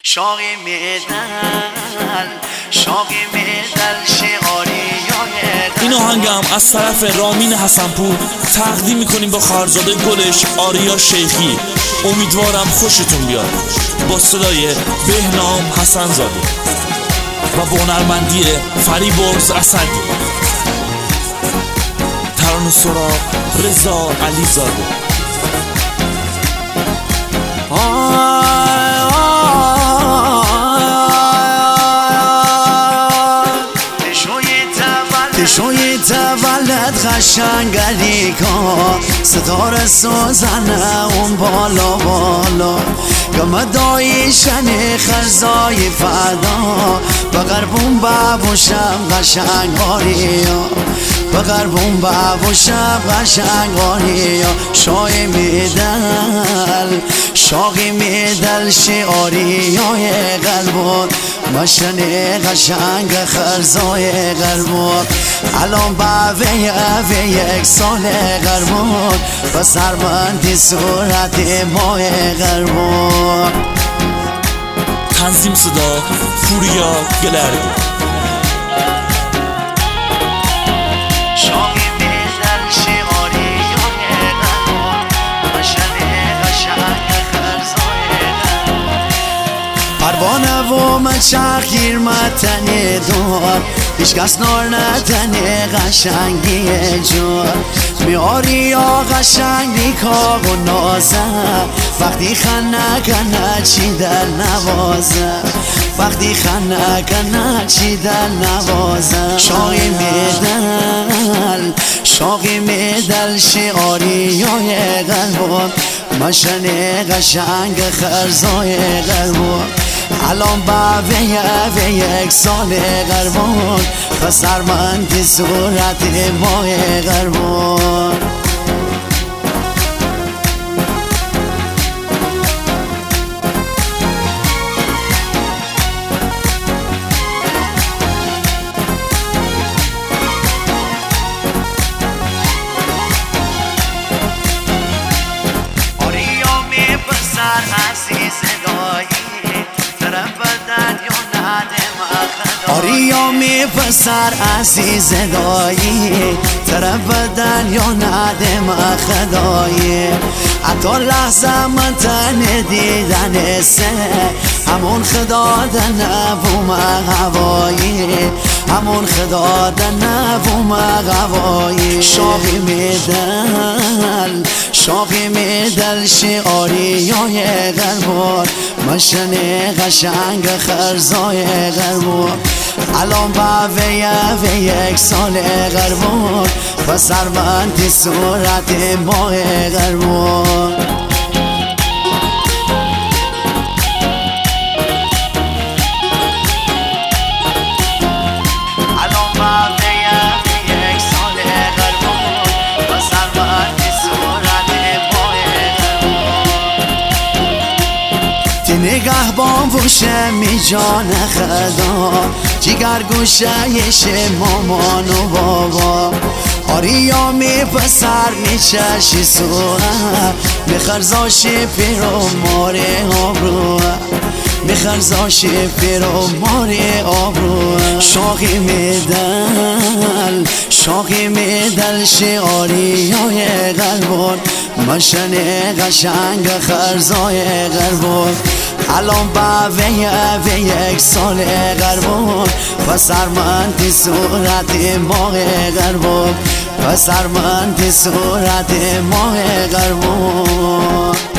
شاقی میدل شعاری. این آهنگم از طرف رامین حسنپور تقدیم میکنیم با خواهرزاده گلش آریا شیخی. امیدوارم خوشتون بیاد. با صدای بهنام حسن‌زاده و با هنرمندی فریبرز اسدی. ترانه سراغ رضا علیزاده. تشوی تولد قشنگ علیکا ستاره سوزنه اون بالا بالا گمدایی شن خرزای فدا بغربون بابوشم قشنگ آریا بغربون بابوشم قشنگ آریا. شاقی میدل شعاریای قلبون مشن قشنگ خرزای قلبون الان به یک سال قربون و سربندی صورت ماه قربون. تنظیم صدا پوریا گلردی. شاقی میدل شعاریای قلبون مشن قشنگ خرزای قلبون پروانه و مچخیر متنی دار هیچکس نار نتنه قشنگی جور میاری یا قشنگی کاغ و نازه وقتی خنه کنه چی دل نوازه وقتی خنه کنه چی دل نوازه. شاقی میدل شعاریای قلبون مشن قشنگ خرزای قلبون الان به یک سال قربون و سرمندی صورت ماه قربون. آریا می پسر عزیز دایی آریا می پسر عزیز دایی طرف بدن یا ندم خدایی حتی لحظه من تن دیدن سه همون خدا دنبوم هوایی همون خدا دنبوم هوایی. شاقی میدل شعاریای قلبون مشن قشنگ خرزای قلبون الان به یک سال قربون و سربندی صورت ماه قربون. نگه بام وشه می جان خدا جگر گوشه یش مامان و بابا آریا می پسر می چشی سوه می خرزاشی پیرو ماره آبروه می خرزاشی پیرو ماره آبروه. شاقی میدل شعاریای قلبون مشن قشنگ خرزای قلبون الان به یک سال قربون و سرمندی صورت ماه قربون و سرمندی صورت ماه قربون.